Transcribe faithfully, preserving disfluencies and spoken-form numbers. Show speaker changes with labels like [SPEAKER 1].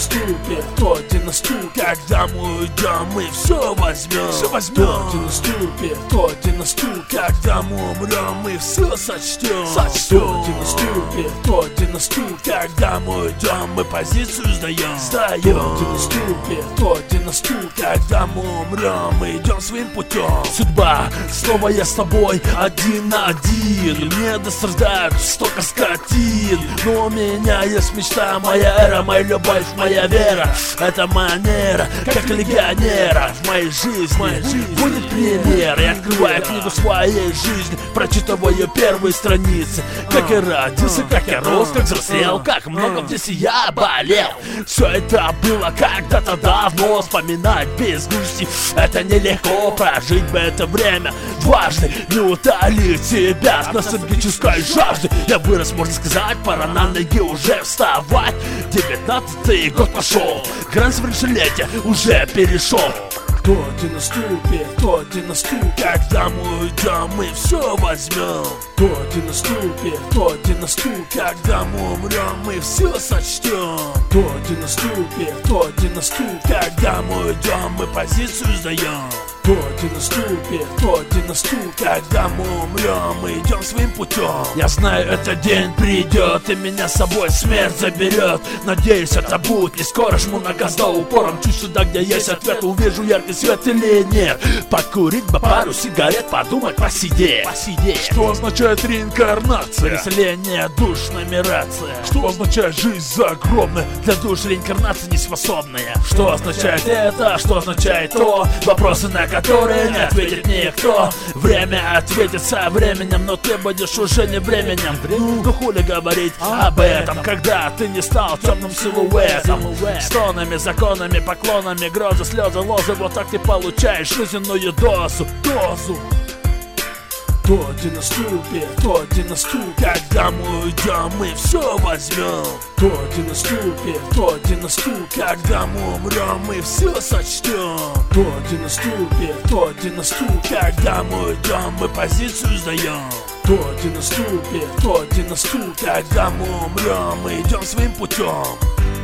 [SPEAKER 1] наступит, тот день наступит, когда мы уйдем, мы все возьмем. Все возьмем. Тот день наступит, тот день наступит, когда мы умрем, мы все сочтем. Сочтем. Тот день наступит, тот день наступит, когда мы уйдем, мы позицию сдаем. Сдаем. Тот день наступит, тот день наступит, когда мы умрем, мы идем своим путем. Судьба, снова я с тобой один на один. Мне досаждают столько скотин, но у меня есть мечта, моя эра, моя любовь, моя вера. Это манера, как легионера. В моей жизни, в моей жизни будет пример. Я открываю книгу своей жизни, прочитываю ее первые страницы. Как я родился, как я рос, как взрослел, как много в детстве я болел. Все это было когда-то давно, вспоминать без грусти это нелегко. Прожить бы это время дважды, не утолить себя с ностальгической жажды. Я вырос, можно сказать, пора на ноги уже вставать. Девятнадцатый год пошел, грань совершеннолетия уже перешел. Тот день наступит, тот день наступит, когда мы уйдем, мы все возьмем. Тот день наступит, тот день наступит, когда мы умрем, мы все сочтем. Тот день наступит, тот день наступит, когда мы уйдем, мы позицию сдаем. Тот день наступит, тот день наступит, когда мы умрем, мы идем своим путем. Я знаю, этот день придет, и меня с собой смерть заберет. Надеюсь, это будет не скоро, жму на газ до упором. Чуть сюда, где есть ответ, увижу яркий свет или нет. Покурить бы пару сигарет, подумать, посидеть, посидеть.
[SPEAKER 2] Что означает реинкарнация?
[SPEAKER 1] Переселение душ, нумерация.
[SPEAKER 2] Что означает жизнь загробная?
[SPEAKER 1] Для душ реинкарнация неспособная. Что означает это, что означает то? Вопросы, на которые не ответит никто. Время ответит со временем, но ты будешь уже не временем. Ну хули говорить об этом, когда ты не стал темным силуэтом. Стонами, законами, поклонами, грозы, слезы, лозы. Вот так ты получаешь жизненную дозу. Дозу. Тот день наступит, тот день наступит, когда мы уйдем, мы все возьмем. Тот день наступит, тот день наступит, когда мы умрем, мы все сочтем. Тот день наступит, тот день наступит, когда мы уйдем, мы позицию сдаем. Тот день наступит, тот день наступит, когда мы умрем, мы идем своим путем.